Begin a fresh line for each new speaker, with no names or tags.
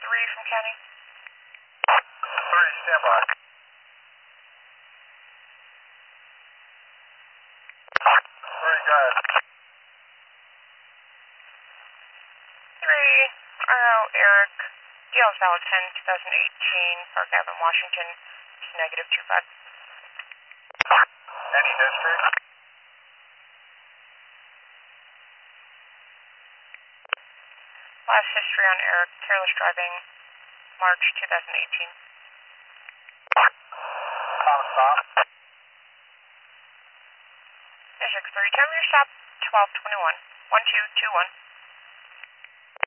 3 from County.
3, stand by. 3, go ahead.
3, RO Eric, DL is valid 10-2018, Park Avenue, Washington, it's -25.
Any history?
Last history on Eric, careless driving, March 2018.
Stop.
District 3, time of your stop, 12:21, 1221.